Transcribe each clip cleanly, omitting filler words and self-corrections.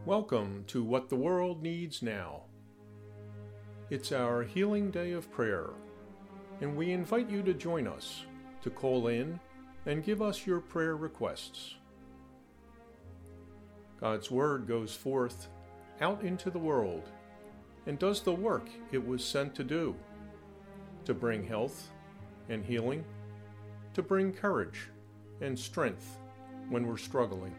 Welcome to What the World Needs Now. It's our Healing Day of Prayer, and we invite you to join us to call in and give us your prayer requests. God's Word goes forth out into the world and does the work it was sent to do, to bring health and healing, to bring courage and strength when we're struggling.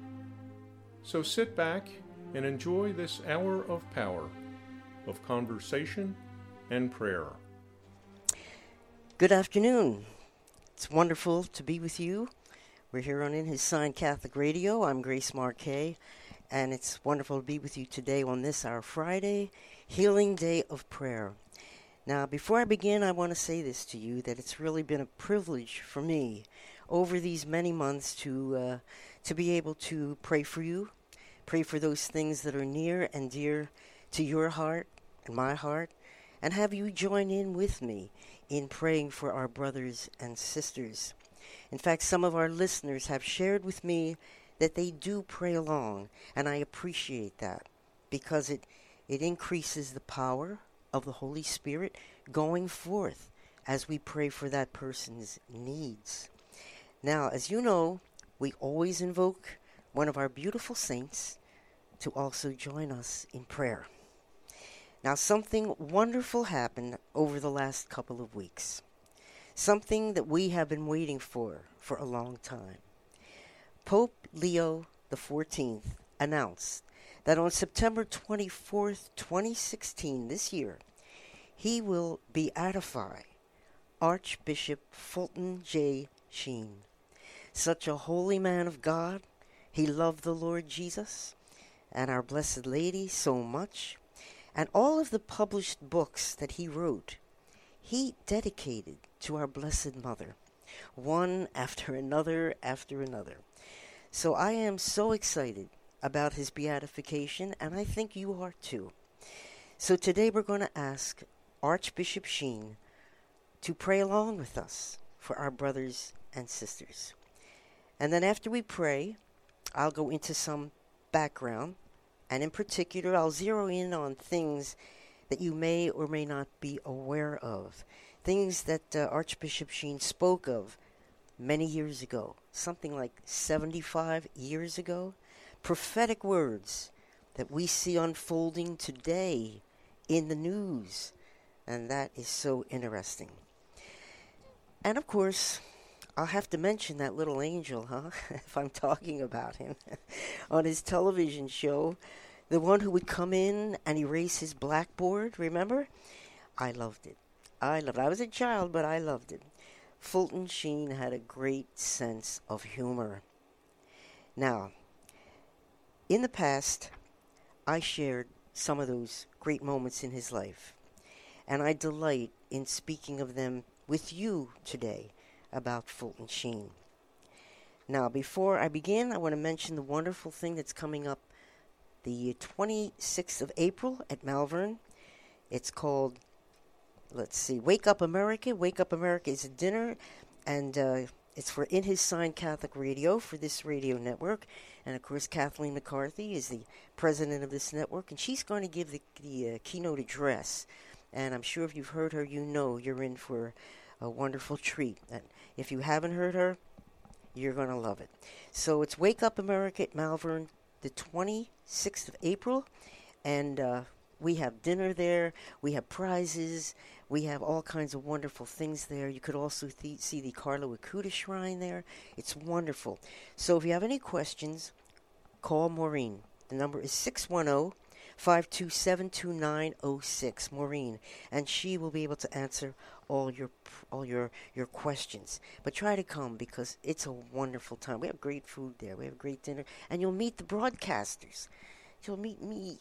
So sit back and enjoy this hour of power, of conversation and prayer. Good afternoon. It's wonderful to be with you. We're here on In His Sign Catholic Radio. I'm Grace Marquet, and it's wonderful to be with you today on this, our Friday, Healing Day of Prayer. Now, before I begin, I want to say this to you, that it's really been a privilege for me over these many months to be able to pray for you, pray for those things that are near and dear to your heart and my heart, and have you join in with me in praying for our brothers and sisters. In fact, some of our listeners have shared with me that they do pray along, and I appreciate that because it increases the power of the Holy Spirit going forth as we pray for that person's needs. Now, as you know, we always invoke one of our beautiful saints to also join us in prayer. Now, something wonderful happened over the last couple of weeks. Something that we have been waiting for a long time. Pope Leo XIV announced that on September 24th, 2016, this year, he will beatify Archbishop Fulton J. Sheen. Such a holy man of God. He loved the Lord Jesus and our Blessed Lady so much. And all of the published books that he wrote, he dedicated to our Blessed Mother, one after another after another. So I am so excited about his beatification, and I think you are too. So today we're going to ask Archbishop Sheen to pray along with us for our brothers and sisters. And then after we pray, I'll go into some background, and in particular, I'll zero in on things that you may or may not be aware of, things that Archbishop Sheen spoke of many years ago, something like 75 years ago, prophetic words that we see unfolding today in the news, and that is so interesting. And of course, I'll have to mention that little angel, if I'm talking about him, on his television show, the one who would come in and erase his blackboard, remember? I loved it. I was a child, but I loved it. Fulton Sheen had a great sense of humor. Now, in the past, I shared some of those great moments in his life, and I delight in speaking of them with you today about Fulton Sheen. Now, before I begin, I want to mention the wonderful thing that's coming up the 26th of April at Malvern. It's called, Wake Up America. Wake Up America is a dinner, and it's for In His Sign Catholic Radio, for this radio network. And, of course, Kathleen McCarthy is the president of this network, and she's going to give the keynote address. And I'm sure if you've heard her, you know you're in for a wonderful treat. And if you haven't heard her, you're going to love it. So it's Wake Up America at Malvern, the 26th of April, and we have dinner there, we have prizes, we have all kinds of wonderful things there. You could also see the Carlo Acutis Shrine there. It's wonderful. So if you have any questions, call Maureen. The number is 610-527-2906, Maureen, and she will be able to answer all your questions. But try to come because it's a wonderful time. We have great food there. We have great dinner, and you'll meet the broadcasters. You'll meet me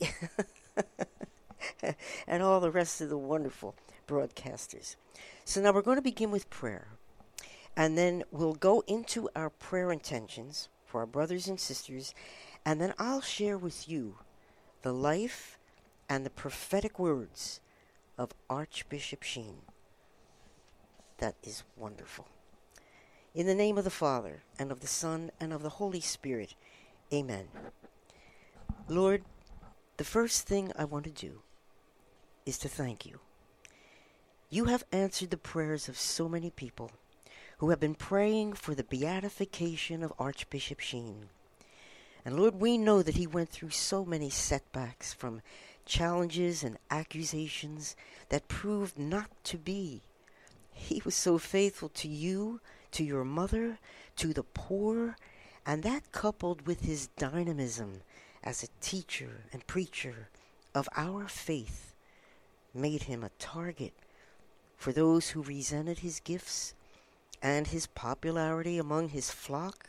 and all the rest of the wonderful broadcasters. So now we're going to begin with prayer, and then we'll go into our prayer intentions for our brothers and sisters, and then I'll share with you the life and the prophetic words of Archbishop Sheen. That is wonderful. In the name of the Father, and of the Son, and of the Holy Spirit. Amen. Lord, the first thing I want to do is to thank you. You have answered the prayers of so many people who have been praying for the beatification of Archbishop Sheen. And Lord, we know that he went through so many setbacks, from challenges and accusations that proved not to be. He was so faithful to you, to your mother, to the poor, and that, coupled with his dynamism as a teacher and preacher of our faith, made him a target for those who resented his gifts and his popularity among his flock.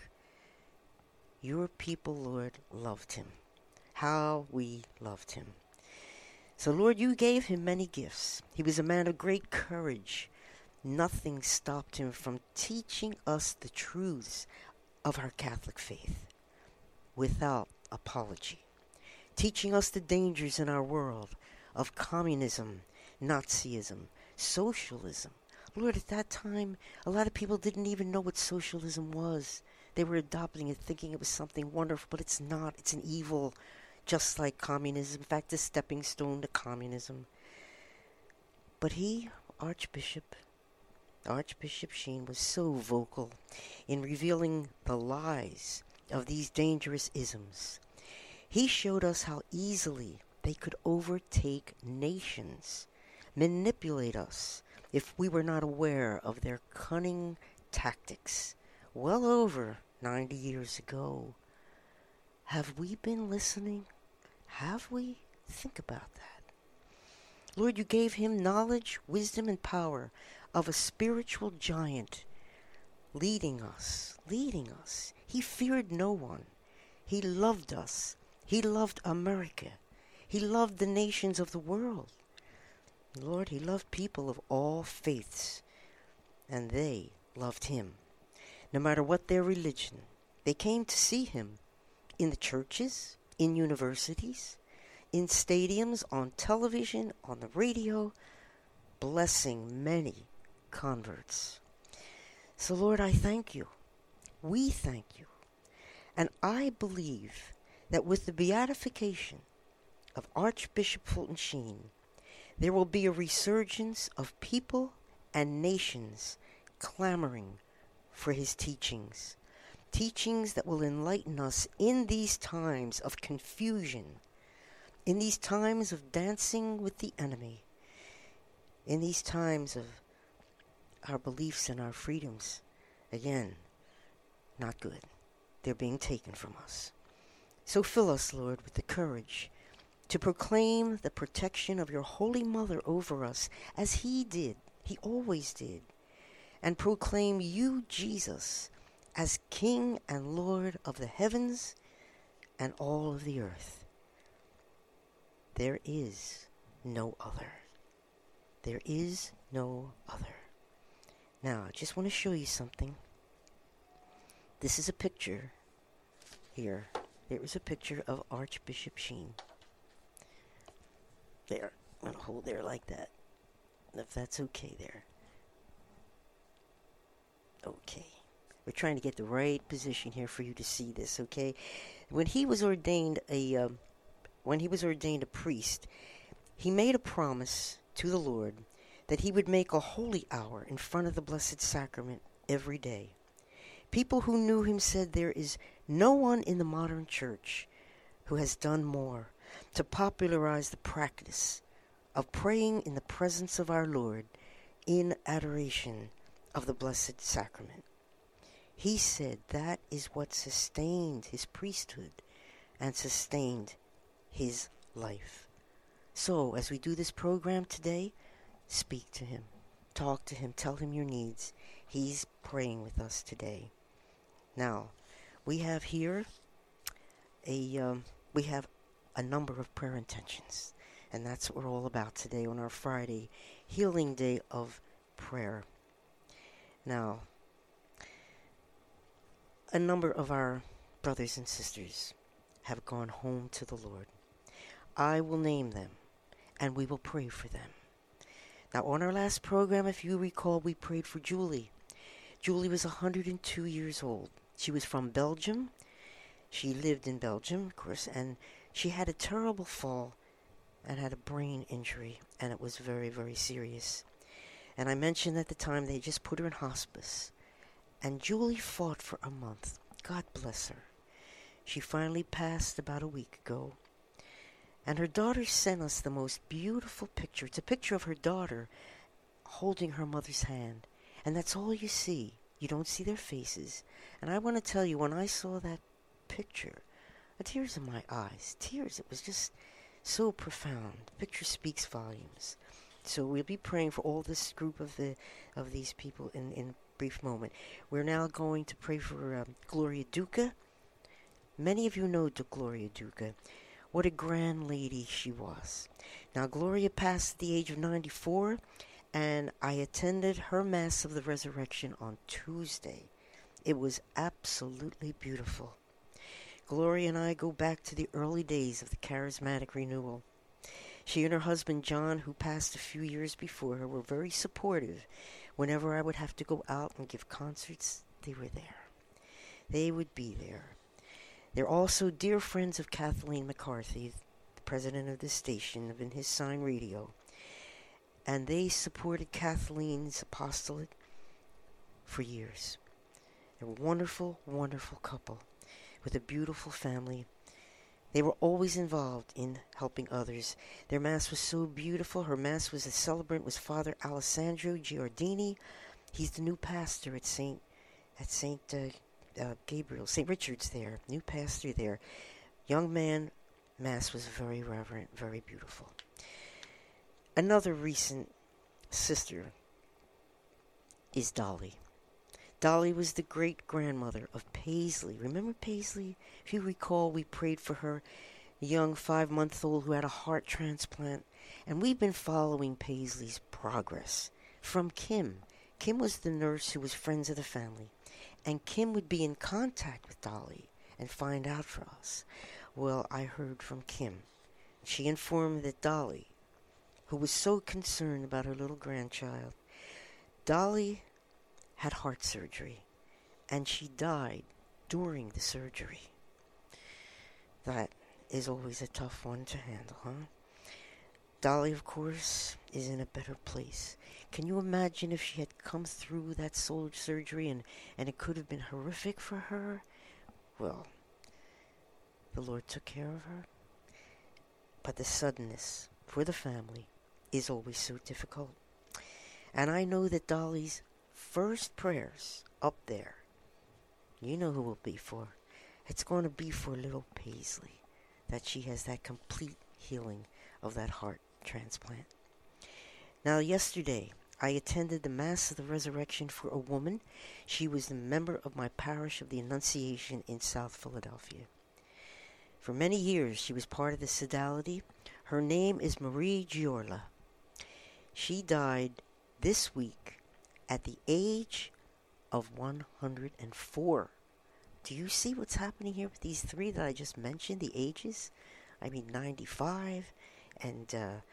Your people, Lord, loved him. How we loved him. So, Lord, you gave him many gifts. He was a man of great courage. Nothing stopped him from teaching us the truths of our Catholic faith without apology, teaching us the dangers in our world of communism, Nazism, socialism. Lord, at that time, a lot of people didn't even know what socialism was. They were adopting it, thinking it was something wonderful, but it's not. It's an evil, just like communism. In fact, a stepping stone to communism. But he, Archbishop Sheen, was so vocal in revealing the lies of these dangerous isms. He showed us how easily they could overtake nations, manipulate us, if we were not aware of their cunning tactics. Well over 90 years ago. Have we been listening? Have we? Think about that. Lord, you gave him knowledge, wisdom, and power of a spiritual giant, leading us. He feared no one. He loved us. He loved America. He loved the nations of the world. Lord, he loved people of all faiths, and they loved him. No matter what their religion, they came to see him in the churches, in universities, in stadiums, on television, on the radio, blessing many converts. So, Lord, I thank you. We thank you. And I believe that with the beatification of Archbishop Fulton Sheen, there will be a resurgence of people and nations clamoring for his teachings. Teachings that will enlighten us in these times of confusion, in these times of dancing with the enemy, in these times of our beliefs and our freedoms. Again, not good. They're being taken from us. So fill us, Lord, with the courage to proclaim the protection of your Holy Mother over us, as he did, he always did, and proclaim you, Jesus, as King and Lord of the heavens and all of the earth. There is no other. There is no other. Now, I just want to show you something. This is a picture here. There is a picture of Archbishop Sheen. There. I'm going to hold there like that. If that's okay there. Okay. We're trying to get the right position here for you to see this, okay? When he was ordained a priest, he made a promise to the Lord that he would make a holy hour in front of the Blessed Sacrament every day. People who knew him said there is no one in the modern church who has done more to popularize the practice of praying in the presence of our Lord in adoration of the Blessed Sacrament. He said that is what sustained his priesthood and sustained his life. So, as we do this program today, speak to him, talk to him, tell him your needs. He's praying with us today. Now, we have here a number of prayer intentions, and that's what we're all about today on our Friday Healing Day of Prayer. Now, a number of our brothers and sisters have gone home to the Lord. I will name them, and we will pray for them. Now, on our last program, if you recall, we prayed for Julie. Julie was 102 years old. She was from Belgium. She lived in Belgium, of course, and She had a terrible fall and had a brain injury, and it was very, very serious. And I mentioned at the time they just put her in hospice. And Julie fought for a month. God bless her. She finally passed about a week ago. And her daughter sent us the most beautiful picture. It's a picture of her daughter holding her mother's hand. And that's all you see. You don't see their faces. And I want to tell you, when I saw that picture, tears in my eyes. Tears. It was just so profound. The picture speaks volumes. So we'll be praying for all this group of these people in a brief moment. We're now going to pray for Gloria Duca. Many of you know Gloria Duca. What a grand lady she was. Now, Gloria passed at the age of 94, and I attended her Mass of the Resurrection on Tuesday. It was absolutely beautiful. Gloria and I go back to the early days of the Charismatic Renewal. She and her husband, John, who passed a few years before her, were very supportive. Whenever I would have to go out and give concerts, they were there. They would be there. They're also dear friends of Kathleen McCarthy, the president of this station, of In His Sign Radio. And they supported Kathleen's apostolate for years. They're a wonderful, wonderful couple with a beautiful family. They were always involved in helping others. Their Mass was so beautiful. Her Mass was, the celebrant was Father Alessandro Giardini. He's the new pastor at St. Gabriel, St. Richard's there, new pastor there. Young man, Mass was very reverent, very beautiful. Another recent sister is Dolly. Dolly was the great-grandmother of Paisley. Remember Paisley? If you recall, we prayed for her, a young 5-month-old who had a heart transplant. And we've been following Paisley's progress from Kim. Kim was the nurse who was friends of the family. And Kim would be in contact with Dolly and find out for us. Well, I heard from Kim. She informed that Dolly, who was so concerned about her little grandchild, Dolly had heart surgery, and she died during the surgery. That is always a tough one to handle, huh? Dolly, of course, is in a better place. Can you imagine if she had come through that soul surgery and it could have been horrific for her? Well, the Lord took care of her. But the suddenness for the family is always so difficult. And I know that Dolly's first prayers up there, you know who it will be for. It's going to be for little Paisley, that she has that complete healing of that heart transplant. Now, yesterday, I attended the Mass of the Resurrection for a woman. She was a member of my parish of the Annunciation in South Philadelphia. For many years, she was part of the Sodality. Her name is Marie Giorla. She died this week at the age of 104. Do you see what's happening here with these three that I just mentioned, the ages? I mean, 95 and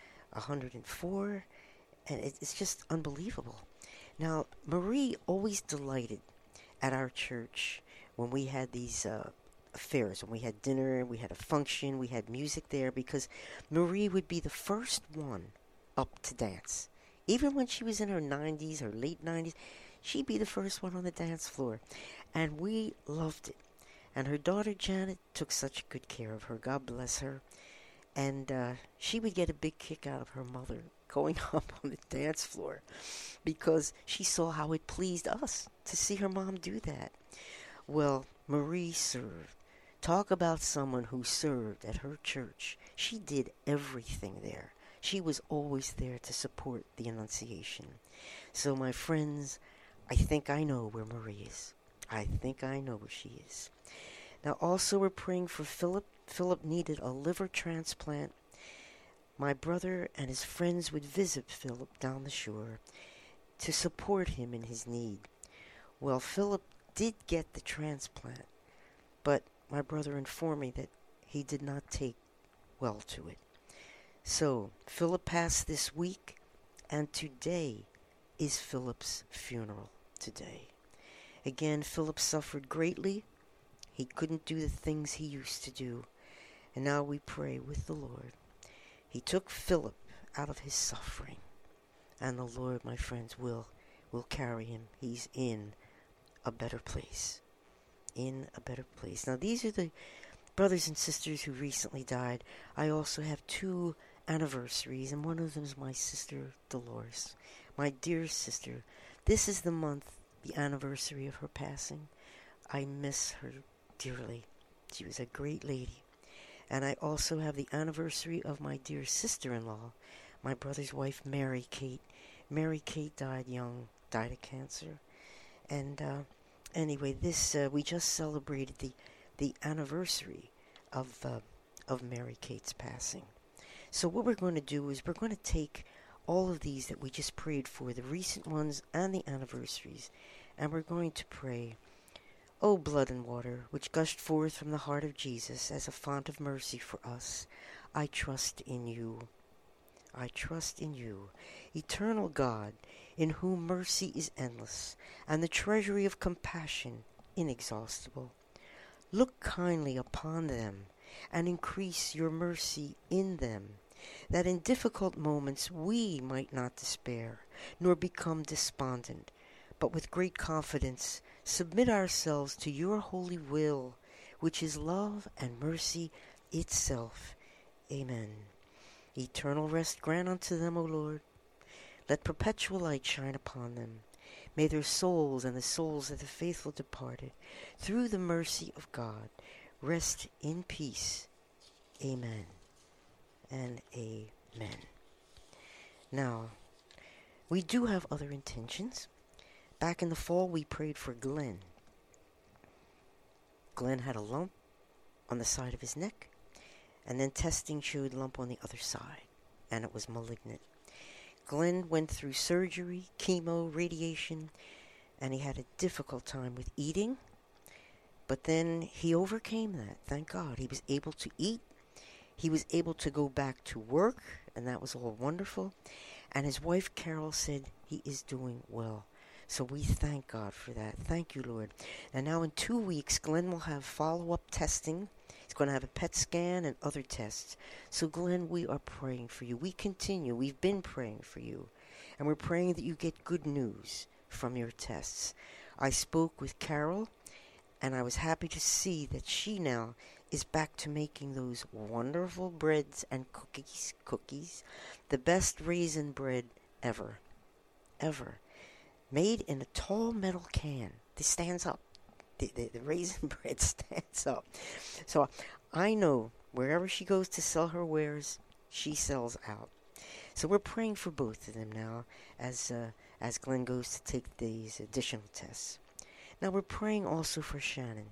104, and it's just unbelievable. Now, Marie always delighted at our church when we had these affairs, when we had dinner, we had a function, we had music there, because Marie would be the first one up to dance. Even when she was in her 90s, her late 90s, she'd be the first one on the dance floor. And we loved it. And her daughter Janet took such good care of her. God bless her. And she would get a big kick out of her mother going up on the dance floor, because she saw how it pleased us to see her mom do that. Well, Marie served. Talk about someone who served at her church. She did everything there. She was always there to support the Annunciation. So, my friends, I think I know where Marie is. I think I know where she is. Now, also we're praying for Philip. Philip needed a liver transplant. My brother and his friends would visit Philip down the shore to support him in his need. Well, Philip did get the transplant, but my brother informed me that he did not take well to it. So, Philip passed this week, and today is Philip's funeral today. Again, Philip suffered greatly. He couldn't do the things he used to do. And now we pray with the Lord. He took Philip out of his suffering. And the Lord, my friends, will carry him. He's in a better place. In a better place. Now, these are the brothers and sisters who recently died. I also have 2 anniversaries, and one of them is my sister Dolores, my dear sister. This is the month, the anniversary of her passing. I miss her dearly. She was a great lady. And I also have the anniversary of my dear sister-in-law, my brother's wife, Mary Kate. Mary Kate died young, died of cancer. And anyway, this we just celebrated the anniversary of Mary Kate's passing. So what we're going to do is we're going to take all of these that we just prayed for, the recent ones and the anniversaries, and we're going to pray, O blood and water, which gushed forth from the heart of Jesus as a font of mercy for us, I trust in you. I trust in you, eternal God, in whom mercy is endless, and the treasury of compassion inexhaustible. Look kindly upon them, and increase your mercy in them, that in difficult moments we might not despair, nor become despondent, but with great confidence submit ourselves to your holy will, which is love and mercy itself. Amen. Eternal rest grant unto them, O Lord. Let perpetual light shine upon them. May their souls and the souls of the faithful departed, through the mercy of God, rest in peace. Amen and amen. Now, we do have other intentions. Back in the fall, we prayed for Glenn. Glenn had a lump on the side of his neck, and then testing showed lump on the other side, and it was malignant. Glenn went through surgery, chemo, radiation, and he had a difficult time with eating, but then he overcame that, thank God. He was able to eat, he was able to go back to work, and that was all wonderful, and his wife Carol said he is doing well. So we thank God for that. Thank you, Lord. And now in 2 weeks, Glenn will have follow-up testing. He's going to have a PET scan and other tests. So, Glenn, we are praying for you. We continue. We've been praying for you. And we're praying that you get good news from your tests. I spoke with Carol, and I was happy to see that she now is back to making those wonderful breads and cookies. The best raisin bread ever. Made in a tall metal can. This stands up. The raisin bread stands up. So I know wherever she goes to sell her wares, she sells out. So we're praying for both of them now as Glenn goes to take these additional tests. Now we're praying also for Shannon.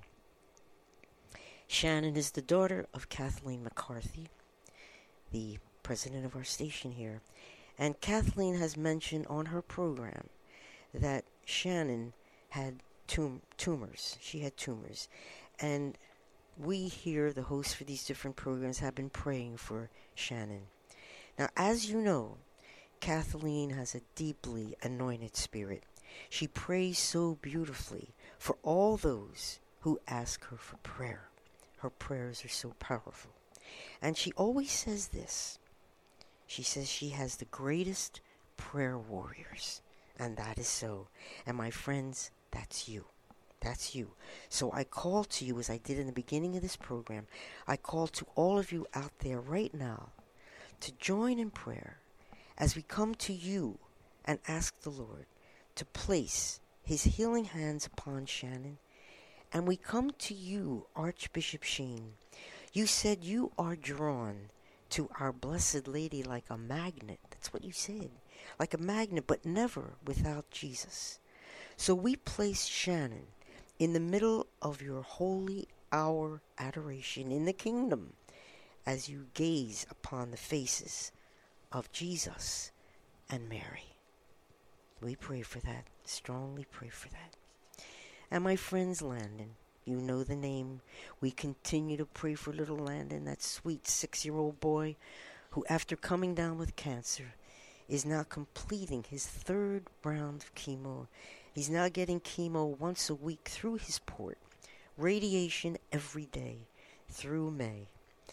Shannon is the daughter of Kathleen McCarthy, the president of our station here. And Kathleen has mentioned on her program that Shannon had tumors. She had tumors. And we here, the hosts for these different programs, have been praying for Shannon. Now, as you know, Kathleen has a deeply anointed spirit. She prays so beautifully for all those who ask her for prayer. Her prayers are so powerful. And she always says this. She says she has the greatest prayer warriors. And that is so. And my friends, that's you. That's you. So I call to you, as I did in the beginning of this program, I call to all of you out there right now to join in prayer as we come to you and ask the Lord to place his healing hands upon Shannon. And we come to you, Archbishop Sheen. You said you are drawn to our Blessed Lady like a magnet. That's what you said. Like a magnet, but never without Jesus. So we place Shannon in the middle of your holy hour adoration in the kingdom as you gaze upon the faces of Jesus and Mary. We pray for that, strongly pray for that. And my friends, Landon, you know the name. We continue to pray for little Landon, that sweet 6-year-old boy who, after coming down with cancer, is now completing his 3rd round of chemo. He's now getting chemo once a week through his port. Radiation every day through May.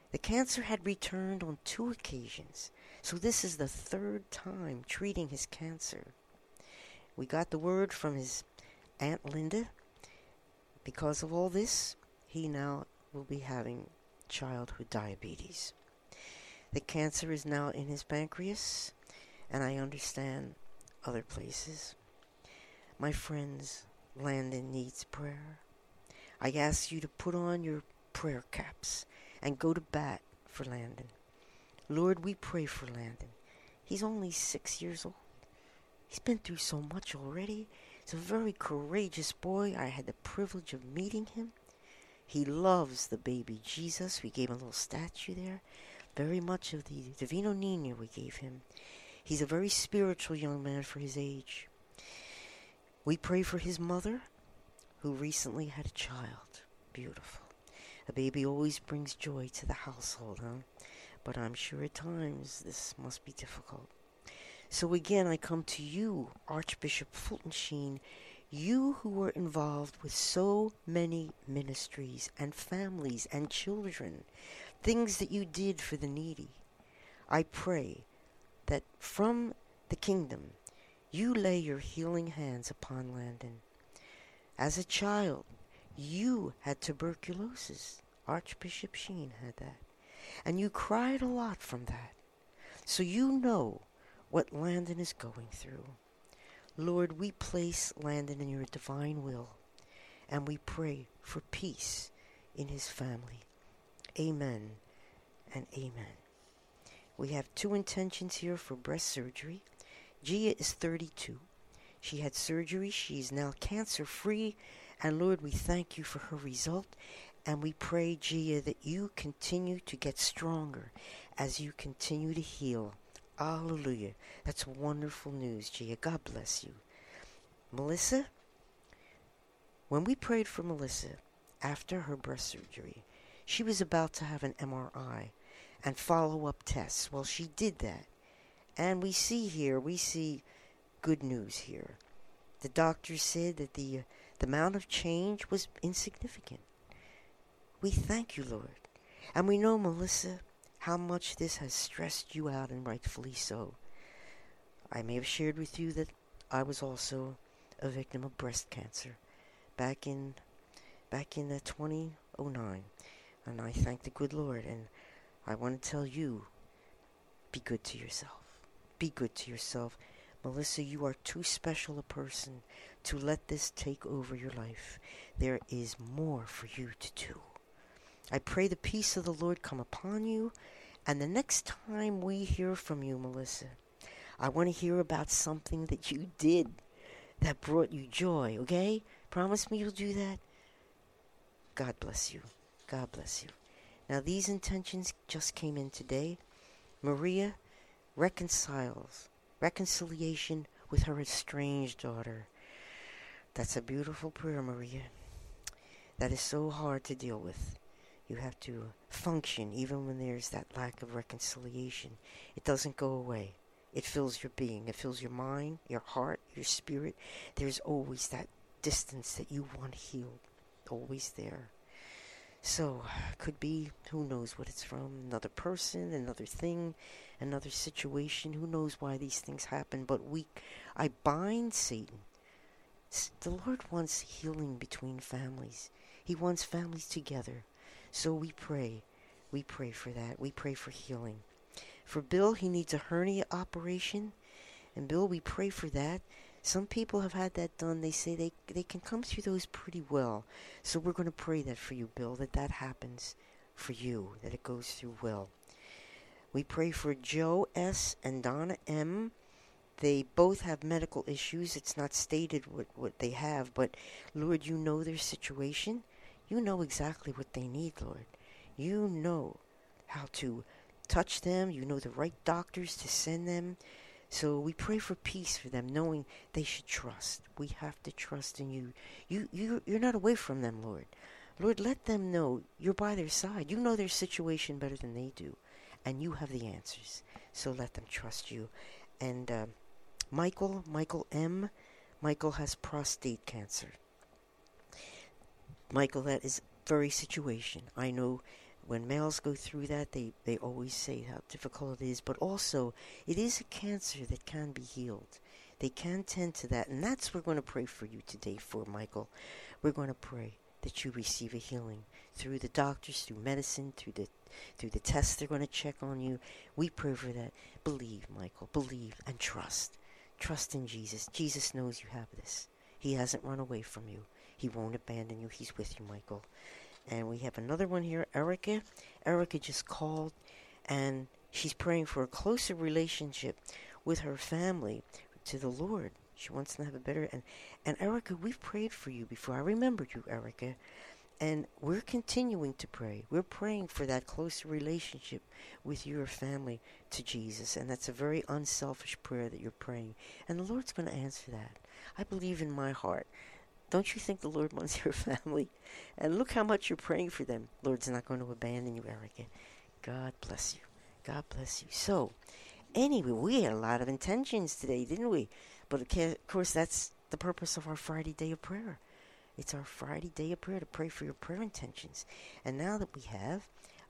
The cancer had returned on 2 occasions, so this is the 3rd time treating his cancer. We got the word from his Aunt Linda. Because of all this, he now will be having childhood diabetes. The cancer is now in his pancreas, and I understand other places. My friends, Landon needs prayer. I ask you to put on your prayer caps and go to bat for Landon. Lord, we pray for Landon. He's only 6 years old. He's been through so much already. He's a very courageous boy. I had the privilege of meeting him. He loves the baby Jesus. We gave him a little statue there. Very much of the Divino Niño we gave him. He's a very spiritual young man for his age. We pray for his mother, who recently had a child. Beautiful. A baby always brings joy to the household, huh? But I'm sure at times this must be difficult. So again, I come to you, Archbishop Fulton Sheen, you who were involved with so many ministries and families and children, things that you did for the needy. I pray that from the kingdom, you lay your healing hands upon Landon. As a child, you had tuberculosis. Archbishop Sheen had that. And you cried a lot from that. So you know what Landon is going through. Lord, we place Landon in your divine will, and we pray for peace in his family. Amen and amen. We have 2 intentions here for breast surgery. Gia is 32. She had surgery. She is now cancer-free. And Lord, we thank you for her result. And we pray, Gia, that you continue to get stronger as you continue to heal. Hallelujah. That's wonderful news, Gia. God bless you. Melissa, when we prayed for Melissa after her breast surgery, she was about to have an MRI and follow-up tests. Well, she did that. And we see good news here. The doctor said that the amount of change was insignificant. We thank you, Lord. And we know, Melissa, how much this has stressed you out, and rightfully so. I may have shared with you that I was also a victim of breast cancer back in 2009. And I thank the good Lord. And I want to tell you, be good to yourself. Be good to yourself. Melissa, you are too special a person to let this take over your life. There is more for you to do. I pray the peace of the Lord come upon you. And the next time we hear from you, Melissa, I want to hear about something that you did that brought you joy, okay? Promise me you'll do that? God bless you. God bless you. Now, these intentions just came in today. Maria reconciliation with her estranged daughter. That's a beautiful prayer, Maria. That is so hard to deal with. You have to function even when there's that lack of reconciliation. It doesn't go away. It fills your being. It fills your mind, your heart, your spirit. There's always that distance that you want healed. Always there. So, could be, who knows what it's from, another person, another thing, another situation. Who knows why these things happen, but I bind Satan. The Lord wants healing between families. He wants families together. So we pray for that. We pray for healing. For Bill, he needs a hernia operation. And Bill, we pray for that. Some people have had that done. They say they can come through those pretty well. So we're going to pray that for you, Bill, that happens for you, that it goes through well. We pray for Joe S. and Donna M. They both have medical issues. It's not stated what they have, but Lord, you know their situation. You know exactly what they need, Lord. You know how to touch them. You know the right doctors to send them. So we pray for peace for them, knowing they should trust. We have to trust in you. You're not away from them, Lord. Lord, let them know you're by their side. You know their situation better than they do, and you have the answers. So let them trust you. And Michael M., Michael has prostate cancer. Michael, that is very situation. I know when males go through that, they always say how difficult it is, but also it is a cancer that can be healed. They can tend to that, and that's what we're going to pray for you today for, Michael. We're going to pray that you receive a healing through the doctors, through medicine, through the tests they're going to check on you. We pray for that. Believe, Michael. Believe and trust. Trust in Jesus. Jesus knows you have this. He hasn't run away from you. He won't abandon you. He's with you, Michael. And we have another one here, Erica. Erica just called, and she's praying for a closer relationship with her family to the Lord. She wants to have a better... And Erica, we've prayed for you before. I remembered you, Erica. And we're continuing to pray. We're praying for that closer relationship with your family to Jesus. And that's a very unselfish prayer that you're praying. And the Lord's going to answer that. I believe in my heart. Don't you think the Lord wants your family? And look how much you're praying for them. Lord's not going to abandon you, Erica. God bless you. God bless you. So, anyway, we had a lot of intentions today, didn't we? But of course, that's the purpose of our Friday day of prayer. It's our Friday day of prayer to pray for your prayer intentions. And now that we have,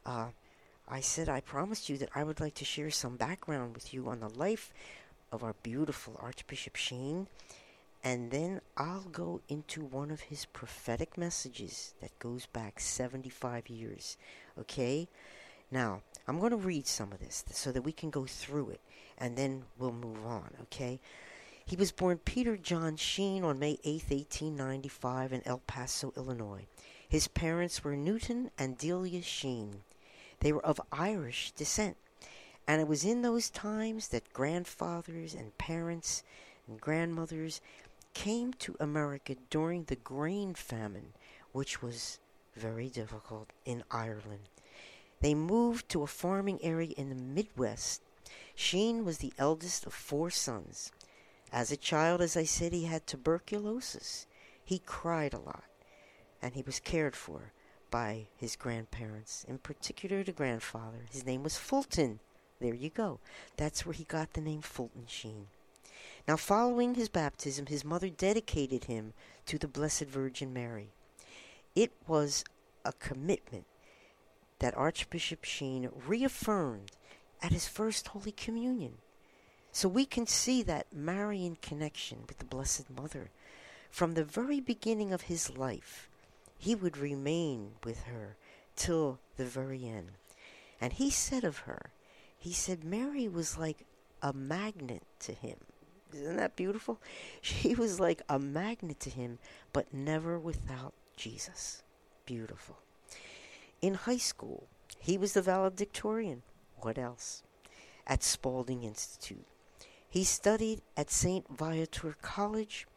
I promised you that I would like to share some background with you on the life of our beautiful Archbishop Sheen. And then I'll go into one of his prophetic messages that goes back 75 years. Okay? Now, I'm going to read some of this so that we can go through it. And then we'll move on. Okay? He was born Peter John Sheen on May 8, 1895 in El Paso, Illinois. His parents were Newton and Delia Sheen. They were of Irish descent. And it was in those times that grandfathers and parents and grandmothers came to America during the grain famine, which was very difficult in Ireland. They moved to a farming area in the Midwest. Sheen was the eldest of 4 sons. As a child, as I said, he had tuberculosis. He cried a lot, and he was cared for by his grandparents, in particular the grandfather. His name was Fulton. There you go. That's where he got the name Fulton Sheen. Now, following his baptism, his mother dedicated him to the Blessed Virgin Mary. It was a commitment that Archbishop Sheen reaffirmed at his first Holy Communion. So we can see that Marian connection with the Blessed Mother. From the very beginning of his life, he would remain with her till the very end. And he said of her, he said Mary was like a magnet to him. Isn't that beautiful? She was like a magnet to him, but never without Jesus. Beautiful. In high school, he was the valedictorian. What else? At Spalding Institute. He studied at St. Viator College,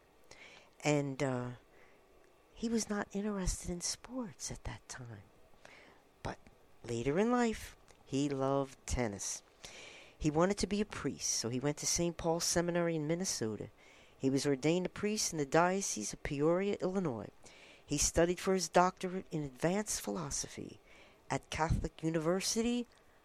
and he was not interested in sports at that time. But later in life, he loved tennis. He wanted to be a priest, so he went to St. Paul's Seminary in Minnesota. He was ordained a priest in the Diocese of Peoria, Illinois. He studied for his doctorate in advanced philosophy at Catholic University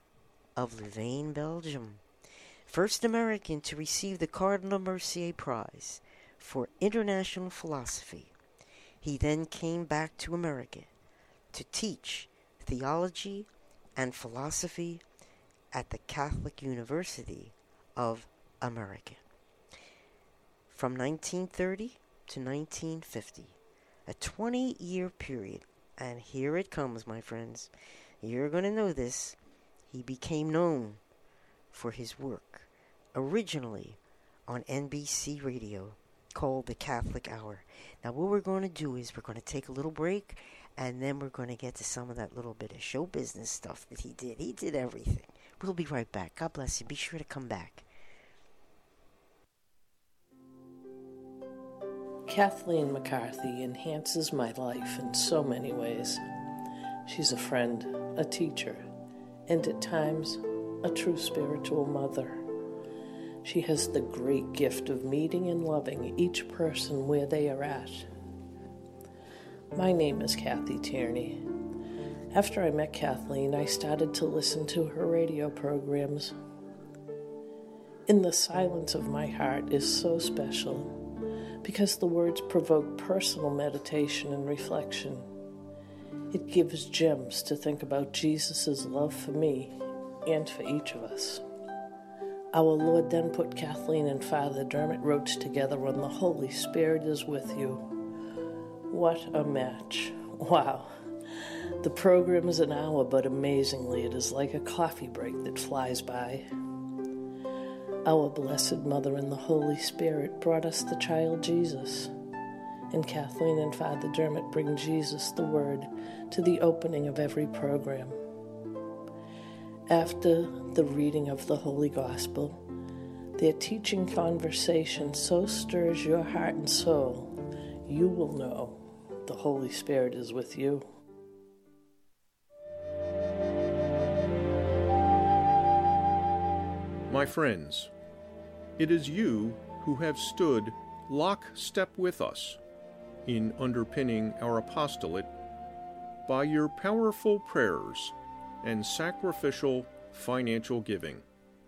of Louvain, Belgium. First American to receive the Cardinal Mercier Prize for International Philosophy. He then came back to America to teach theology and philosophy at the Catholic University of America. From 1930 to 1950, a 20-year period, and here it comes, my friends. You're going to know this. He became known for his work, originally on NBC Radio, called The Catholic Hour. Now, what we're going to do is we're going to take a little break, and then we're going to get to some of that little bit of show business stuff that he did. He did everything. We'll be right back. God bless you. Be sure to come back. Kathleen McCarthy enhances my life in so many ways. She's a friend, a teacher, and at times, a true spiritual mother. She has the great gift of meeting and loving each person where they are at. My name is Kathy Tierney. After I met Kathleen, I started to listen to her radio programs. In the Silence of My Heart is so special because the words provoke personal meditation and reflection. It gives gems to think about Jesus' love for me and for each of us. Our Lord then put Kathleen and Father Dermot Roach together on The Holy Spirit is with you. What a match. Wow. The program is an hour, but amazingly it is like a coffee break that flies by. Our Blessed Mother and the Holy Spirit brought us the child Jesus, and Kathleen and Father Dermot bring Jesus, the Word, to the opening of every program. After the reading of the Holy Gospel, their teaching conversation so stirs your heart and soul, you will know the Holy Spirit is with you. My friends, it is you who have stood lockstep with us in underpinning our apostolate by your powerful prayers and sacrificial financial giving.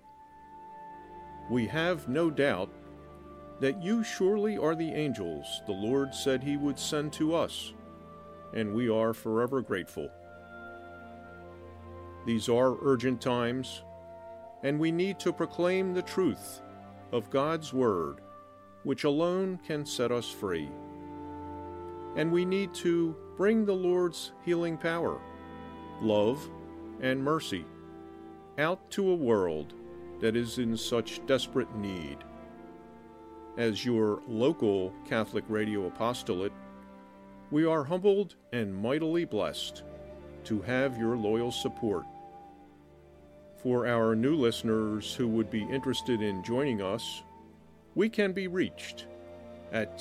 We have no doubt that you surely are the angels the Lord said he would send to us, and we are forever grateful. These are urgent times, and we need to proclaim the truth of God's Word, which alone can set us free. And we need to bring the Lord's healing power, love, and mercy out to a world that is in such desperate need. As your local Catholic radio apostolate, we are humbled and mightily blessed to have your loyal support. For our new listeners who would be interested in joining us, we can be reached at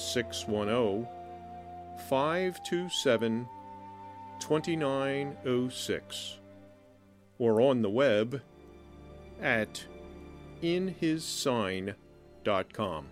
610-527-2906 or on the web at inhissign.com.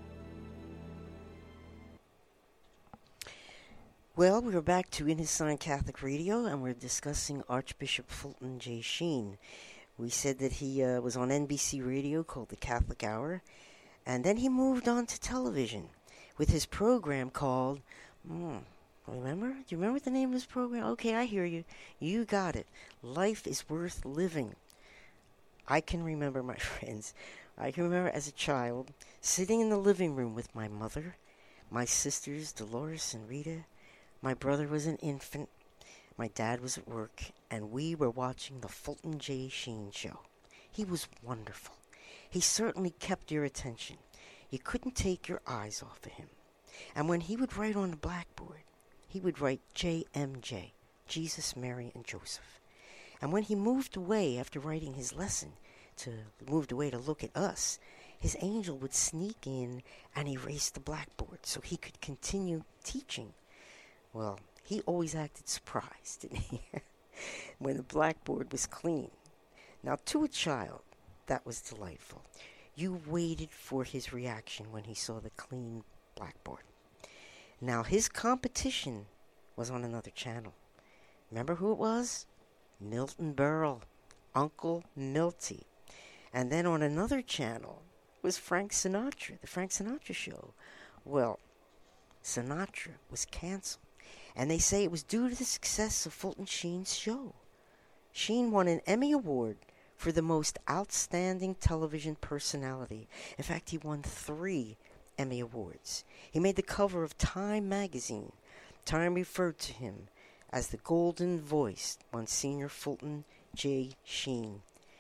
Well, we're back to In His Sign Catholic Radio, and we're discussing Archbishop Fulton J. Sheen. We said that he was on NBC Radio called The Catholic Hour, and then he moved on to television with his program called, remember? Do you remember the name of his program? Okay, I hear you. You got it. Life is Worth Living. I can remember, my friends, I can remember as a child sitting in the living room with my mother, my sisters Dolores and Rita. My brother was an infant. My dad was at work, and we were watching the Fulton J. Sheen Show. He was wonderful. He certainly kept your attention. You couldn't take your eyes off of him. And when he would write on the blackboard, he would write JMJ, Jesus, Mary, and Joseph. And when he moved away after writing his lesson, moved away to look at us, his angel would sneak in and erase the blackboard so he could continue teaching. Well, he always acted surprised, didn't he? When the blackboard was clean. Now, to a child, that was delightful. You waited for his reaction when he saw the clean blackboard. Now, his competition was on another channel. Remember who it was? Milton Berle, Uncle Milty. And then on another channel was Frank Sinatra, the Frank Sinatra Show. Well, Sinatra was canceled. And they say it was due to the success of Fulton Sheen's show. Sheen won an Emmy Award for the most outstanding television personality. In fact, he won 3 Emmy Awards. He made the cover of Time magazine. Time referred to him as the Golden Voice, Monsignor Fulton J. Sheen.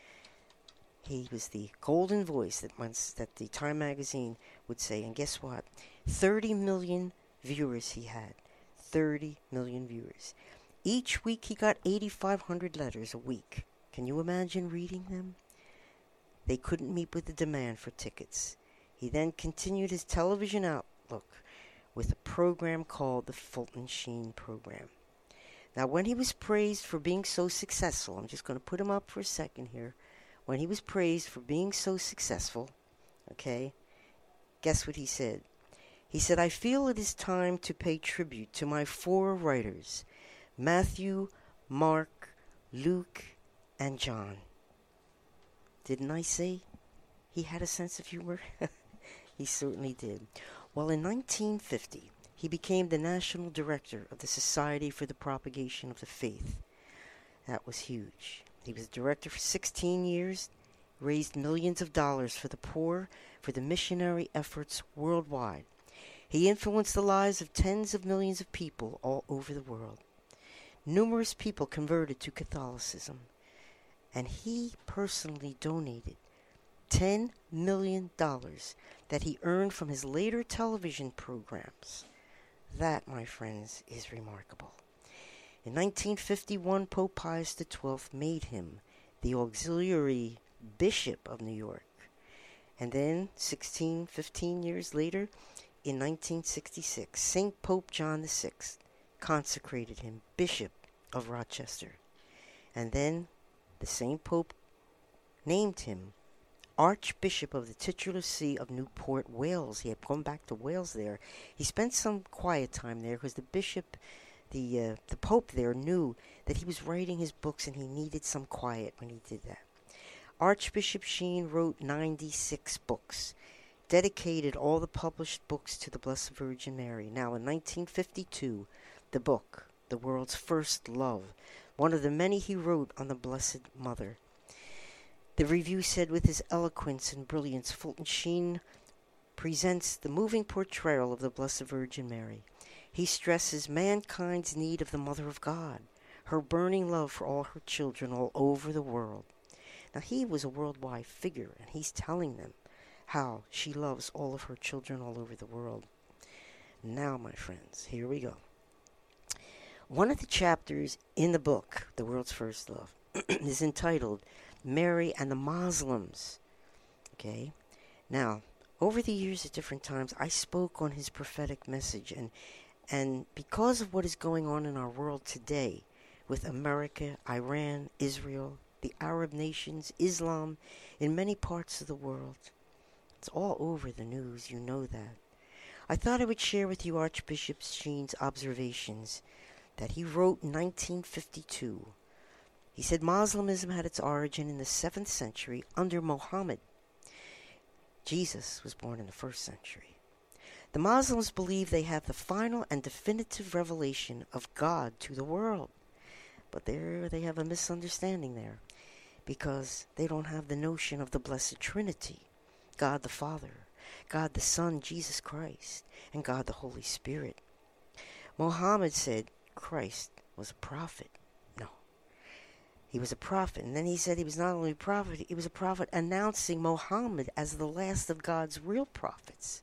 He was the golden voice that the Time magazine would say. And guess what? 30 million viewers he had. 30 million viewers. Each week he got 8,500 letters a week. Can you imagine reading them? They couldn't meet with the demand for tickets. He then continued his television outlook with a program called the Fulton Sheen Program. Now, when he was praised for being so successful, I'm just going to put him up for a second here. When he was praised for being so successful, okay, guess what he said? He said, I feel it is time to pay tribute to my 4 writers, Matthew, Mark, Luke, and John. Didn't I say he had a sense of humor? He certainly did. Well, in 1950, he he became the national director of the Society for the Propagation of the Faith. That was huge. He was director for 16 years, raised millions of dollars for the poor, for the missionary efforts worldwide. He influenced the lives of tens of millions of people all over the world. Numerous people converted to Catholicism, and he personally donated $10 million that he earned from his later television programs. That, my friends, is remarkable. In 1951, Pope Pius XII made him the auxiliary bishop of New York. And then, 15 years later, in 1966, St. Pope John VI consecrated him Bishop of Rochester. And then the same Pope named him Archbishop of the titular see of Newport, Wales. He had gone back to Wales there. He spent some quiet time there because the bishop, the Pope there, knew that he was writing his books and he needed some quiet when he did that. Archbishop Sheen wrote 96 books, dedicated all the published books to the Blessed Virgin Mary. Now, in 1952, the book, The World's First Love, one of the many he wrote on the Blessed Mother. The review said, with his eloquence and brilliance, Fulton Sheen presents the moving portrayal of the Blessed Virgin Mary. He stresses mankind's need of the Mother of God, her burning love for all her children all over the world. Now, he was a worldwide figure, and he's telling them how she loves all of her children all over the world. Now, my friends, here we go. One of the chapters in the book, The World's First Love, is entitled Mary and the Muslims. Okay? Now, over the years at different times, I spoke on his prophetic message, and because of what is going on in our world today with America, Iran, Israel, the Arab nations, Islam, in many parts of the world, it's all over the news, you know that. I thought I would share with you Archbishop Sheen's observations that he wrote in 1952. He said Muslimism had its origin in the 7th century under Muhammad. Jesus was born in the 1st century. The Muslims believe they have the final and definitive revelation of God to the world. But there they have a misunderstanding there, because they don't have the notion of the Blessed Trinity, God the Father, God the Son, Jesus Christ, and God the Holy Spirit. Muhammad said Christ was a prophet. No. He was a prophet. And then he said he was not only a prophet, he was a prophet announcing Muhammad as the last of God's real prophets.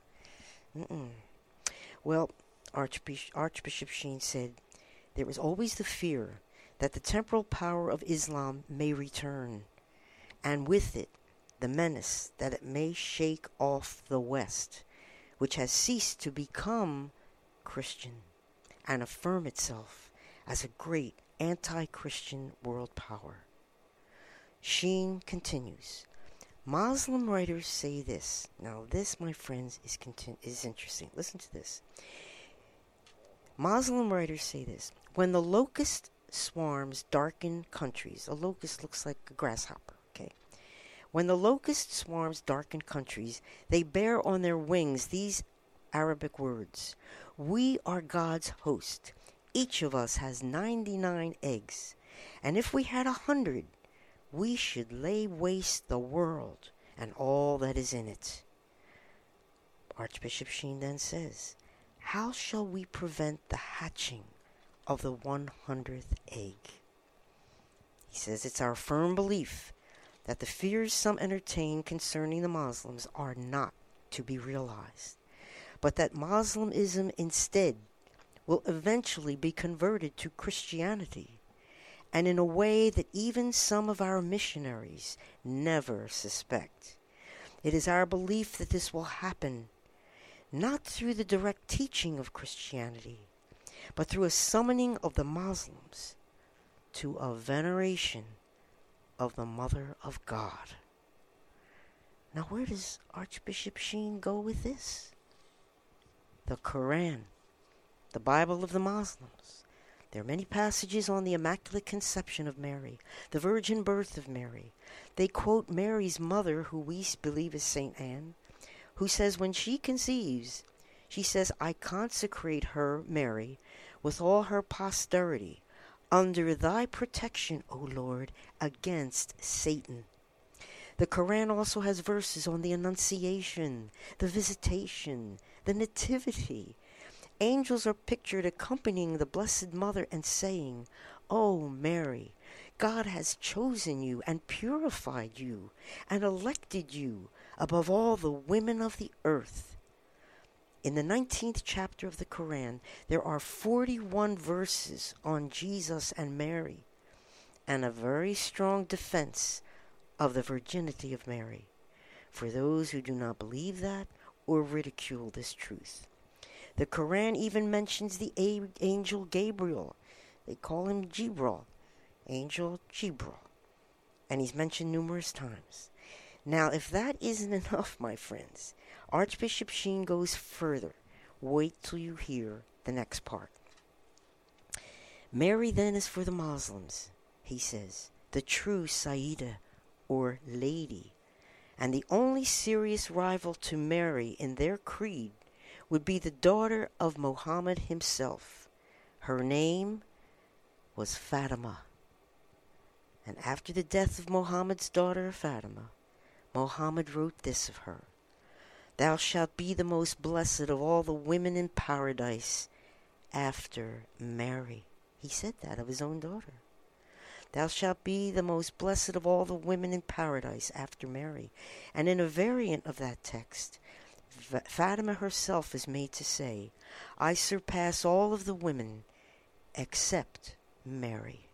Well, Archbishop Sheen said, there is always the fear that the temporal power of Islam may return, and with it, the menace that it may shake off the West, which has ceased to become Christian, and affirm itself as a great anti-Christian world power. Sheen continues, Muslim writers say this. Now this, my friends, is interesting. Listen to this. Muslim writers say this. When the locust swarms darken countries, a locust looks like a grasshopper, okay? When the locust swarms darken countries, they bear on their wings these Arabic words. We are God's host. Each of us has 99 eggs. And if we had 100, we should lay waste the world and all that is in it. Archbishop Sheen then says, how shall we prevent the hatching of the 100th egg? He says it's our firm belief that the fears some entertain concerning the Muslims are not to be realized, but that Muslimism instead will eventually be converted to Christianity, and in a way that even some of our missionaries never suspect. It is our belief that this will happen not through the direct teaching of Christianity, but through a summoning of the Muslims to a veneration of the Mother of God. Now, where does Archbishop Sheen go with this? The Quran, the Bible of the Muslims. There are many passages on the Immaculate Conception of Mary, the virgin birth of Mary. They quote Mary's mother, who we believe is St. Anne, who says when she conceives, She says, I consecrate her, Mary, with all her posterity, under thy protection, O Lord, against Satan. The Quran also has verses on the Annunciation, the Visitation, the Nativity. Angels are pictured accompanying the Blessed Mother and saying, O Mary, God has chosen you and purified you and elected you above all the women of the earth. In the 19th chapter of the Quran, there are 41 verses on Jesus and Mary, and a very strong defense of the virginity of Mary, for those who do not believe that or ridicule this truth. The Quran even mentions the angel Gabriel. They call him Jibril, Angel Jibril, and he's mentioned numerous times. Now, if that isn't enough, my friends, Archbishop Sheen goes further. Wait till you hear the next part. Mary then is for the Muslims, he says, the true Sayyida, or lady, and the only serious rival to Mary in their creed would be the daughter of Muhammad himself. Her name was Fatima. And after the death of Muhammad's daughter Fatima, Muhammad wrote this of her: Thou shalt be the most blessed of all the women in paradise after Mary. He said that of his own daughter. Thou shalt be the most blessed of all the women in paradise after Mary. And in a variant of that text, Fatima herself is made to say, I surpass all of the women except Mary.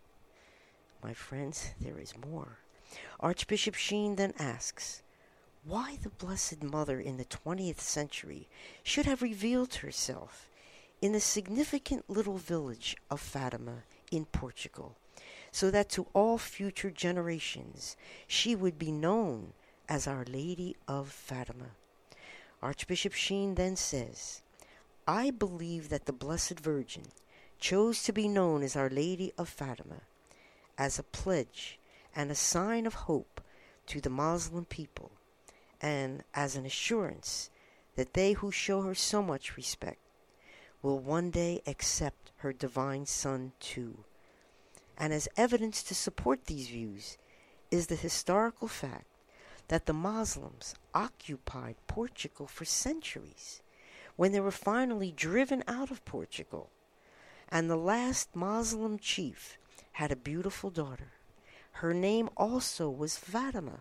My friends, there is more. Archbishop Sheen then asks, why the Blessed Mother in the 20th century should have revealed herself in the significant little village of Fatima in Portugal, so that to all future generations she would be known as Our Lady of Fatima. Archbishop Sheen then says, I believe that the Blessed Virgin chose to be known as Our Lady of Fatima as a pledge and a sign of hope to the Muslim people, and as an assurance that they who show her so much respect will one day accept her divine Son too. And as evidence to support these views is the historical fact that the Muslims occupied Portugal for centuries, when they were finally driven out of Portugal, and the last Muslim chief had a beautiful daughter. Her name also was Fatima.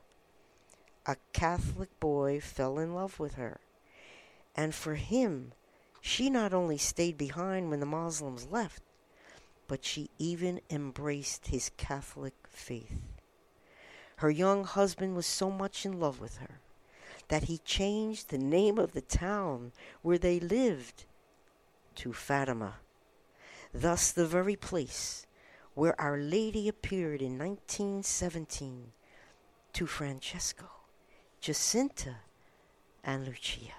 A Catholic boy fell in love with her, and for him, she not only stayed behind when the Muslims left, but she even embraced his Catholic faith. Her young husband was so much in love with her that he changed the name of the town where they lived to Fatima. Thus, the very place where Our Lady appeared in 1917 to Francesco, Jacinta, and Lucia.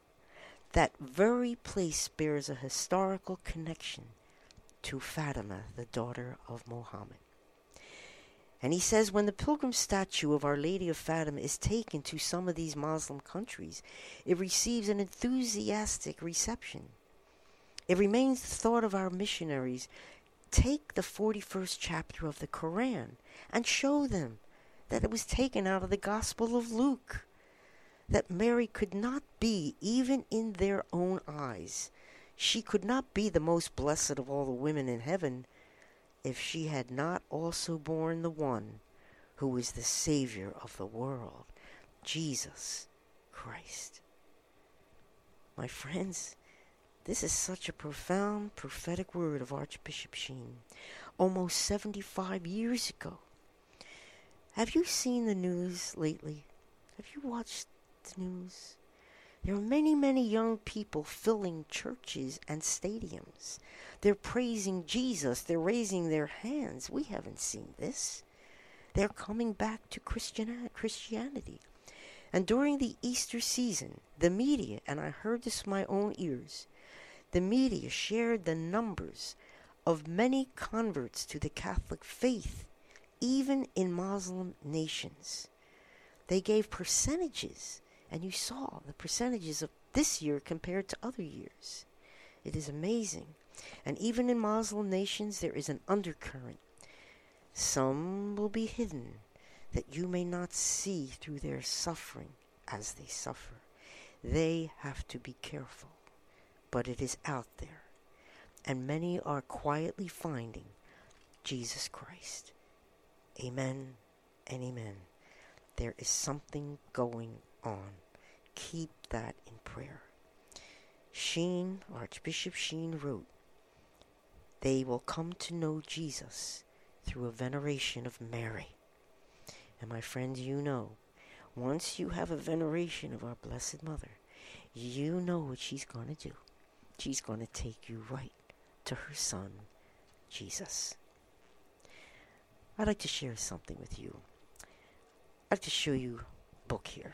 That very place bears a historical connection to Fatima, the daughter of Muhammad. And he says when the pilgrim statue of Our Lady of Fatima is taken to some of these Muslim countries, it receives an enthusiastic reception. It remains the thought of our missionaries, take the 41st chapter of the Quran and show them that it was taken out of the Gospel of Luke, that Mary could not be, even in their own eyes, she could not be the most blessed of all the women in heaven if she had not also borne the one who is the Savior of the world, Jesus Christ. My friends, this is such a profound prophetic word of Archbishop Sheen, almost 75 years ago. Have you seen the news lately? Have you watched the news? There are many, many young people filling churches and stadiums. They're praising Jesus. They're raising their hands. We haven't seen this. They're coming back to Christianity. And during the Easter season, the media, and I heard this with my own ears, the media shared the numbers of many converts to the Catholic faith, even in Muslim nations. They gave percentages, and you saw the percentages of this year compared to other years. It is amazing. And even in Muslim nations, there is an undercurrent. Some will be hidden, that you may not see through their suffering as they suffer. They have to be careful, but it is out there. And many are quietly finding Jesus Christ. Amen and amen. There is something going on. Keep that in prayer. Sheen, Archbishop Sheen wrote, they will come to know Jesus through a veneration of Mary. And my friends, you know, once you have a veneration of our Blessed Mother, you know what she's going to do. She's going to take you right to her Son, Jesus. I'd like to share something with you. I'd like to show you a book here.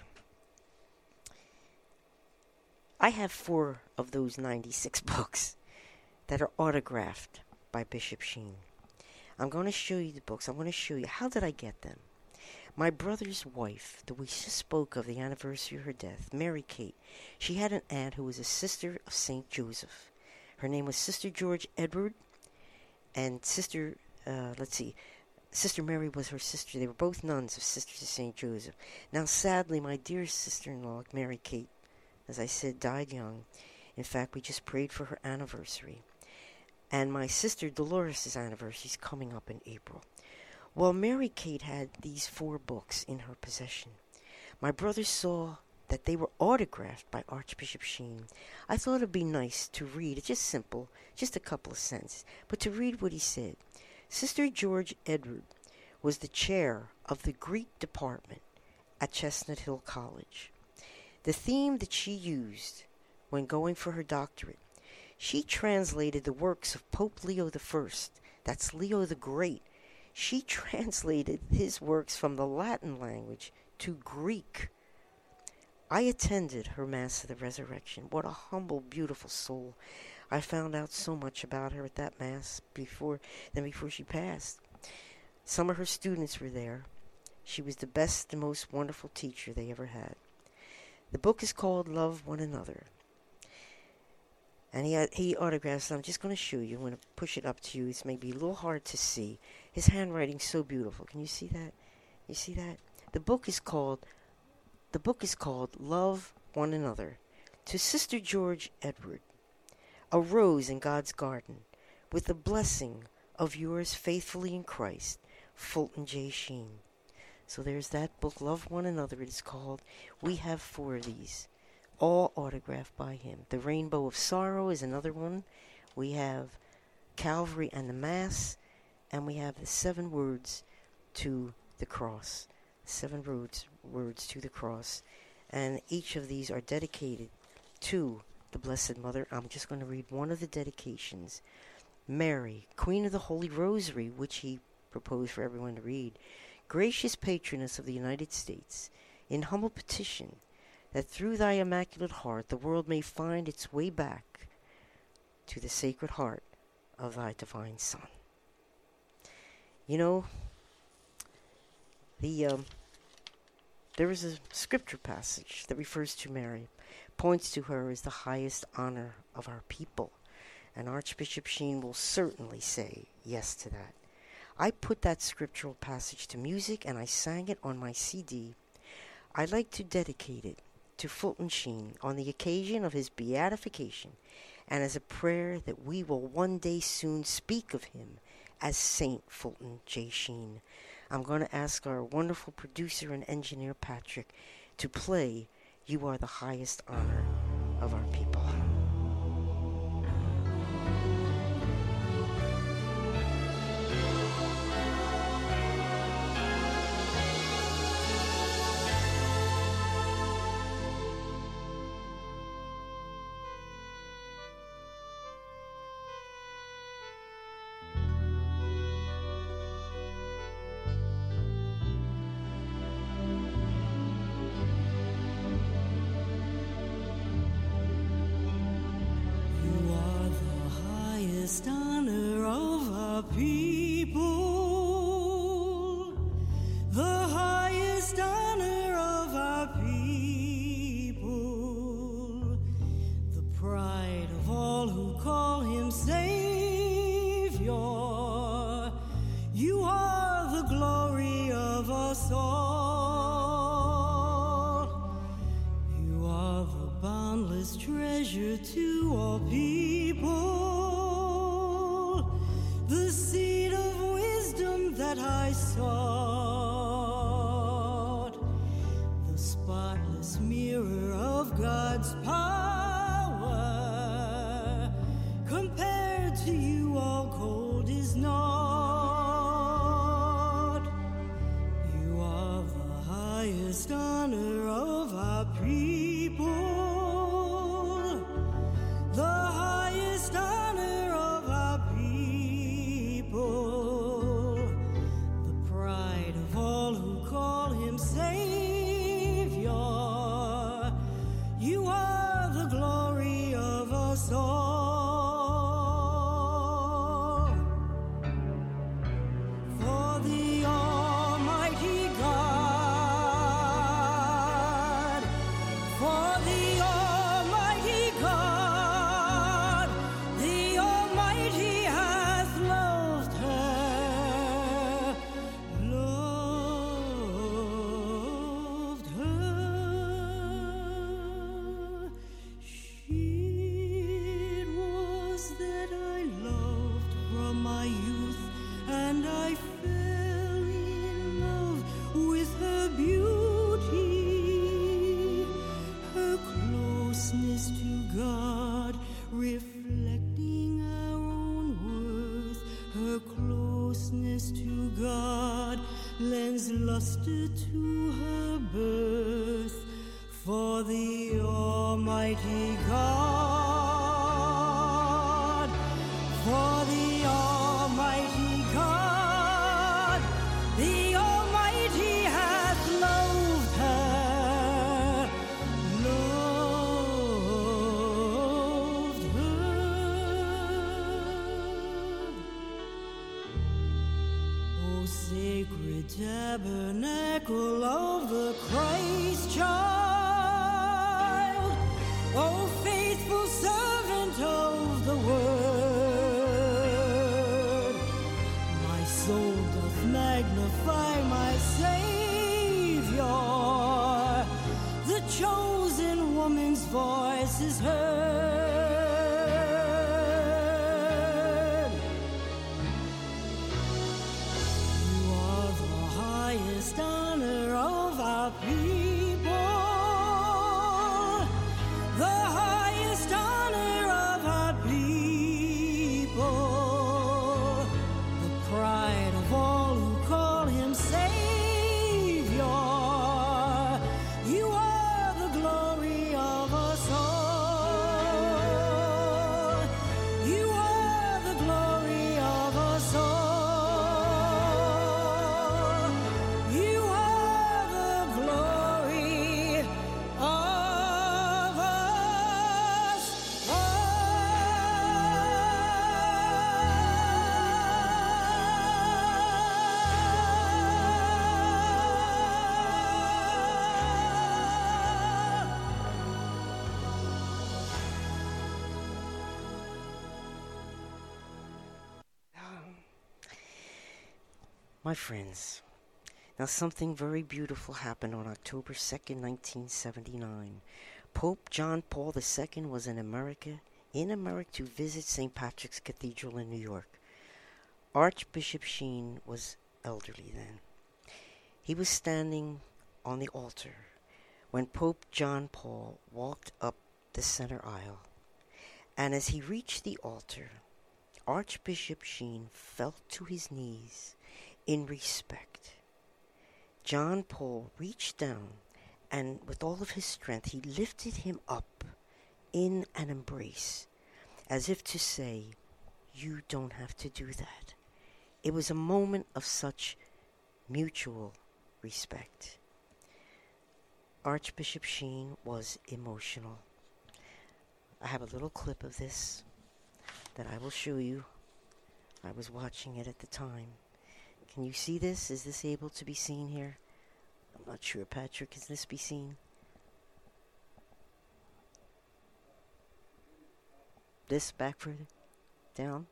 I have 4 of those 96 books that are autographed by Bishop Sheen. I'm going to show you the books. I'm going to show you how did I get them. My brother's wife, that we just spoke of the anniversary of her death, Mary Kate, she had an aunt who was a sister of St. Joseph. Her name was Sister George Edward, and Sister Mary was her sister. They were both nuns of Sisters of St. Joseph. Now, sadly, my dear sister-in-law, Mary Kate, as I said, died young. In fact, we just prayed for her anniversary. And my sister Dolores' anniversary is coming up in April. Well, Mary Kate had these 4 books in her possession. My brother saw that they were autographed by Archbishop Sheen. I thought it'd be nice to read. It's just simple, just a couple of sentences, but to read what he said. Sister George Edward was the chair of the Greek department at Chestnut Hill College. The theme that she used when going for her doctorate, she translated the works of Pope Leo I. That's Leo the Great. She translated his works from the Latin language to Greek. I attended her Mass of the Resurrection. What a humble, beautiful soul. I found out so much about her at that Mass before she passed. Some of her students were there. She was the best and most wonderful teacher they ever had. The book is called Love One Another. And he autographs it. I'm just going to show you. I'm going to push it up to you. It's maybe a little hard to see. His handwriting's so beautiful. Can you see that? You see that? The book is called Love One Another. To Sister George Edward, a rose in God's garden, with the blessing of yours faithfully in Christ, Fulton J. Sheen. So there's that book, Love One Another, it is called. We have 4 of these, all autographed by him. The Rainbow of Sorrow is another one. We have Calvary and the Mass, and we have the 7 words to the cross. 7 words to the cross. And each of these are dedicated to the Blessed Mother. I'm just going to read one of the dedications. Mary, Queen of the Holy Rosary, which he proposed for everyone to read. Gracious Patroness of the United States, in humble petition that through thy Immaculate Heart the world may find its way back to the Sacred Heart of thy Divine Son. You know, there is a scripture passage that refers to Mary, points to her as the highest honor of our people, and Archbishop Sheen will certainly say yes to that. I put that scriptural passage to music and I sang it on my CD. I'd like to dedicate it to Fulton Sheen on the occasion of his beatification and as a prayer that we will one day soon speak of him as Saint Fulton J. Sheen. I'm going to ask our wonderful producer and engineer Patrick to play You Are the Highest Honor of Our People. treasure to all people, the seed of wisdom that I sought, the spotless mirror of God's power, compared to you all gold is naught. You are the highest honor of our people, the highest honor of our people, the pride of all who call him Savior. You are the glory of us all. For the Almighty God, for the Almighty God, the Almighty hath loved her, loved her. She it was that I loved from my youth, and I fell in love with her beauty, her closeness to God, reflecting our own worth. Her closeness to God lends luster to her birth. For the Almighty God, for the Almighty God, the Almighty hath loved her, loved her. O sacred tabernacle of the Christ child, O faithful servant of the word, my soul doth magnify my Savior, the chosen woman's voice is heard. You are the highest honor of our people, the highest honor of our people, the pride of all who call him Savior. You are the glory of us all. You are the glory of us all. You are the glory of us My friends, now something very beautiful happened on October 2nd, 1979. Pope John Paul II was in America to visit St. Patrick's Cathedral in New York. Archbishop Sheen was elderly then. He was standing on the altar when Pope John Paul walked up the center aisle. And as he reached the altar, Archbishop Sheen fell to his knees in respect. John Paul reached down, and with all of his strength, he lifted him up in an embrace, as if to say, "You don't have to do that." It was a moment of such mutual respect. Archbishop Sheen was emotional. I have a little clip of this that I will show you. I was watching it at the time. Can you see this? Is this able to be seen here? I'm not sure. Patrick, can this be seen? This back further? Down?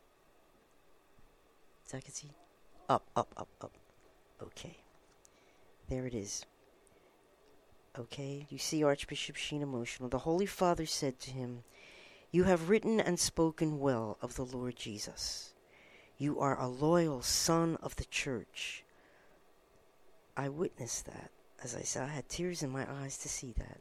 So I can see? Up, up, up, up. Okay. There it is. Okay, you see Archbishop Sheen emotional. The Holy Father said to him, You have written and spoken well of the Lord Jesus. You are a loyal son of the church. I witnessed that. As I said, I had tears in my eyes to see that.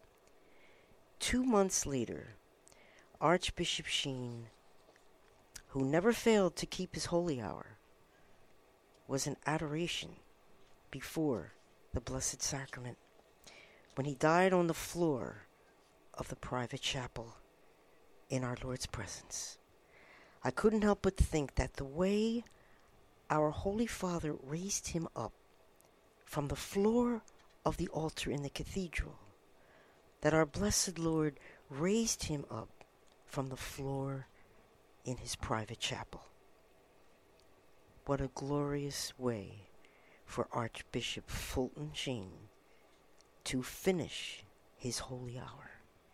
2 months later, Archbishop Sheen, who never failed to keep his holy hour, was in adoration before the Blessed Sacrament when he died on the floor of the private chapel in our Lord's presence. I couldn't help but think that the way our Holy Father raised him up from the floor of the altar in the cathedral, that our blessed Lord raised him up from the floor in his private chapel. What a glorious way for Archbishop Fulton Sheen to finish his holy hour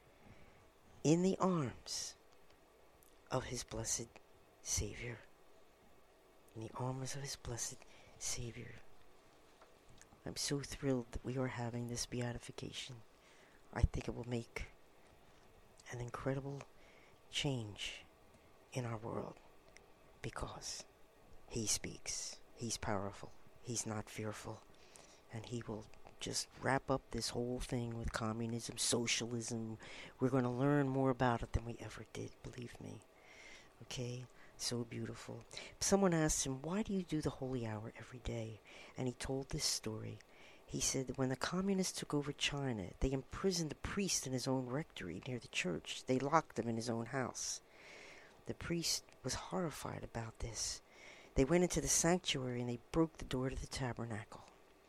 in the arms of his blessed Savior. In the arms of his blessed Savior. I'm so thrilled that we are having this beatification. I think it will make an incredible change in our world because he speaks. He's powerful. He's not fearful. And he will just wrap up this whole thing with communism, socialism. We're going to learn more about it than we ever did, believe me. Okay? So beautiful. Someone asked him, why do you do the holy hour every day? And he told this story. He said that when the communists took over China, they imprisoned the priest in his own rectory near the church. They locked him in his own house. The priest was horrified about this. They went into the sanctuary and they broke the door to the tabernacle.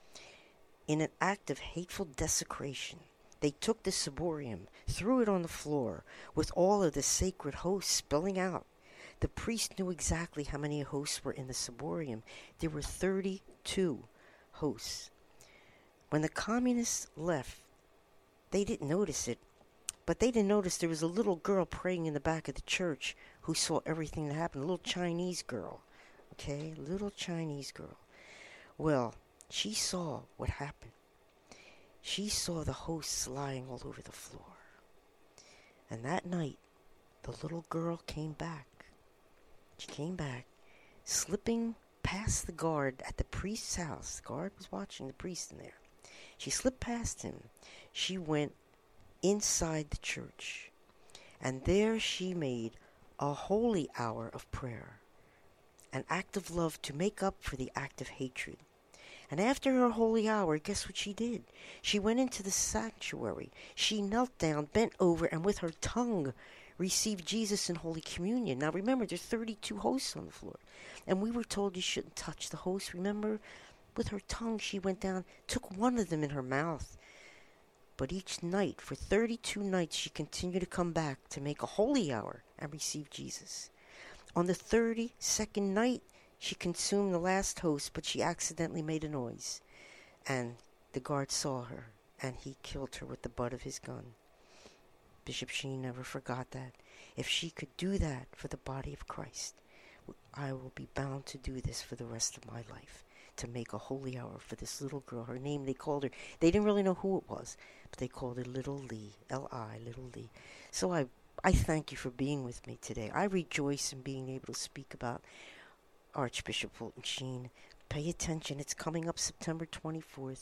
In an act of hateful desecration, they took the ciborium, threw it on the floor, with all of the sacred hosts spilling out. The priest knew exactly how many hosts were in the ciborium. There were 32 hosts. When the communists left, they didn't notice it, but they didn't notice there was a little girl praying in the back of the church who saw everything that happened. A little Chinese girl, okay? Little Chinese girl. Well, she saw what happened. She saw the hosts lying all over the floor. And that night, the little girl came back. She came back, slipping past the guard at the priest's house. The guard was watching the priest in there. She slipped past him. She went inside the church. And there she made a holy hour of prayer. An act of love to make up for the act of hatred. And after her holy hour, guess what she did? She went into the sanctuary. She knelt down, bent over, and with her tongue received Jesus in Holy Communion. Now remember, there's 32 hosts on the floor. And we were told you shouldn't touch the host. Remember, with her tongue, she went down, took one of them in her mouth. But each night, for 32 nights, she continued to come back to make a holy hour and receive Jesus. On the 32nd night, she consumed the last host, but she accidentally made a noise. And the guard saw her, and he killed her with the butt of his gun. Bishop Sheen never forgot that. If she could do that for the body of Christ, I will be bound to do this for the rest of my life, to make a holy hour for this little girl. Her name, they called her, they didn't really know who it was, but they called her Little Lee, L-I, Little Lee. So I thank you for being with me today. I rejoice in being able to speak about Archbishop Fulton Sheen. Pay attention. It's coming up September 24th,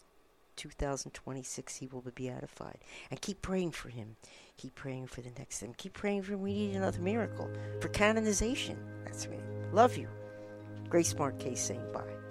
2026. He will be beatified. And keep praying for him. Keep praying for the next thing. Keep praying for him. We need another miracle for canonization. That's right. Love you. Grace Mark K saying bye.